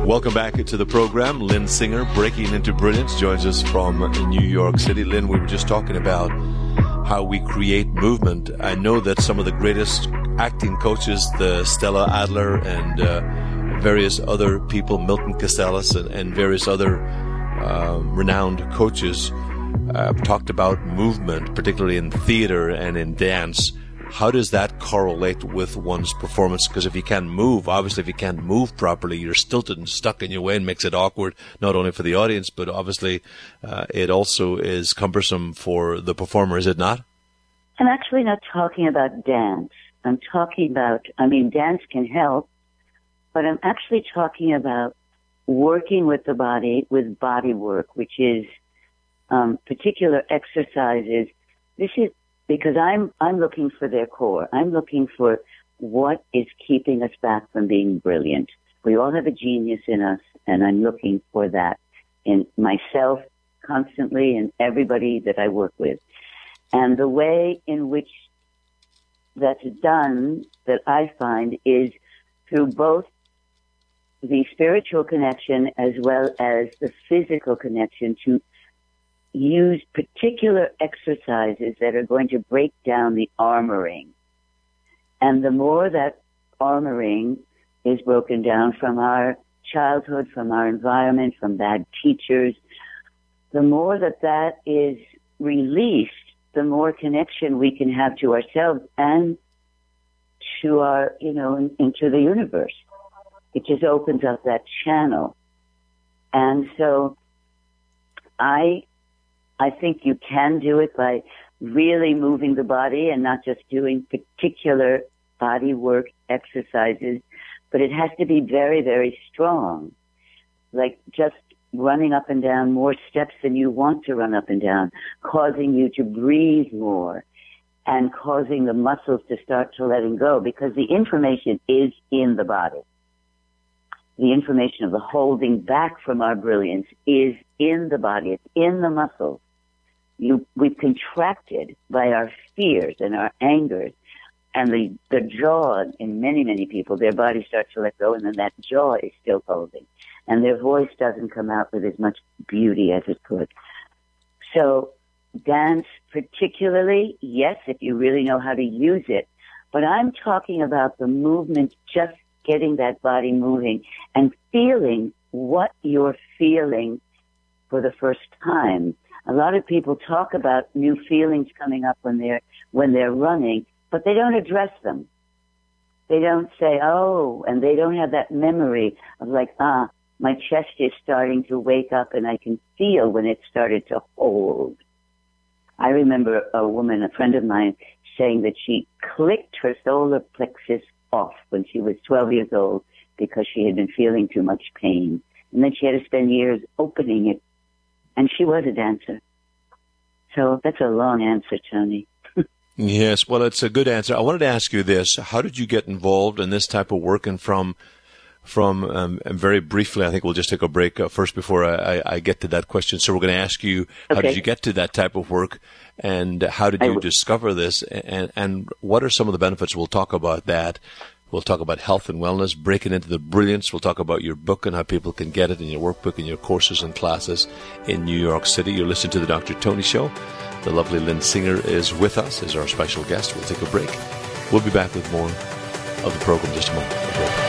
Welcome back to the program. Lynn Singer, Breaking into Brilliance, joins us from New York City. Lynn, we were just talking about how we create movement. I know that some of the greatest acting coaches, the Stella Adler and various other people, Milton Castells and various other renowned coaches, talked about movement, particularly in theater and in dance. How does that correlate with one's performance? Because if you can't move, obviously if you can't move properly, you're stilted and stuck in your way and makes it awkward, not only for the audience, but obviously it also is cumbersome for the performer, is it not? I'm actually not talking about dance. I'm talking about, dance can help, but I'm actually talking about working with the body, with body work, which is particular exercises. This is because I'm looking for their core. I'm looking for what is keeping us back from being brilliant. We all have a genius in us, and I'm looking for that in myself constantly and everybody that I work with. And the way in which that's done, that I find, is through both the spiritual connection as well as the physical connection, to use particular exercises that are going to break down the armoring. And the more that armoring is broken down from our childhood, from our environment, from bad teachers, the more that is released, the more connection we can have to ourselves and to our, into the universe. It just opens up that channel. And so I think you can do it by really moving the body and not just doing particular body work exercises, but it has to be very, very strong. Like just running up and down more steps than you want to run up and down, causing you to breathe more and causing the muscles to start to letting go, because the information is in the body. The information of the holding back from our brilliance is in the body. It's in the muscles. We've contracted by our fears and our angers, and the jaw in many, many people, their body starts to let go, and then that jaw is still holding, and their voice doesn't come out with as much beauty as it could. So dance particularly, yes, if you really know how to use it, but I'm talking about the movement, just getting that body moving and feeling what you're feeling for the first time. A lot of people talk about new feelings coming up when they're running, but they don't address them. They don't say, oh, and they don't have that memory of like, my chest is starting to wake up and I can feel when it started to hold. I remember a woman, a friend of mine, saying that she clicked her solar plexus off when she was 12 years old because she had been feeling too much pain. And then she had to spend years opening it. And she was a dancer. So that's a long answer, Tony. Yes, well, it's a good answer. I wanted to ask you this. How did you get involved in this type of work? And from very briefly, I think we'll just take a break first before I get to that question. So we're going to ask you, how did you get to that type of work? And how did you discover this? And what are some of the benefits? We'll talk about that. We'll talk about health and wellness, breaking into the brilliance. We'll talk about your book and how people can get it in your workbook and your courses and classes in New York City. You're listening to The Dr. Tony Show. The lovely Lynn Singer is with us as our special guest. We'll take a break. We'll be back with more of the program in just a moment.